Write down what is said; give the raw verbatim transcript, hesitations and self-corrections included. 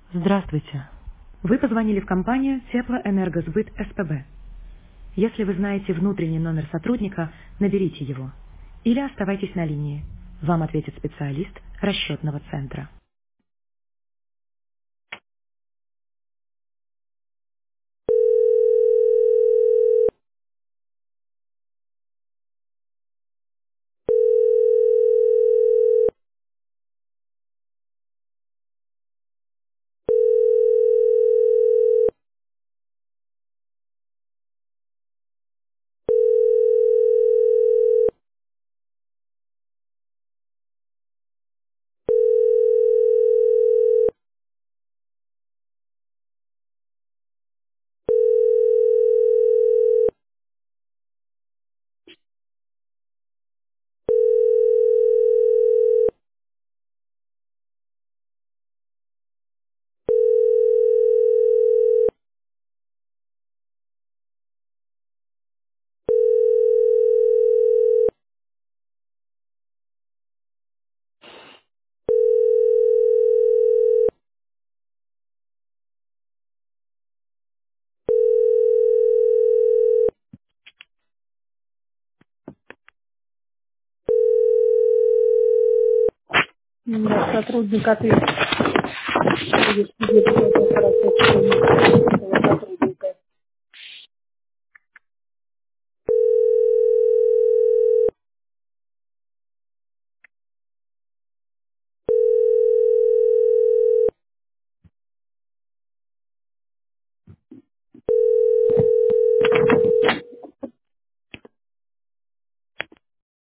Здравствуйте. Вы позвонили в компанию Теплоэнергосбыт СПБ. Если вы знаете внутренний номер сотрудника, наберите его. Или оставайтесь на линии. Вам ответит специалист расчетного центра. Да, сотрудник ответит.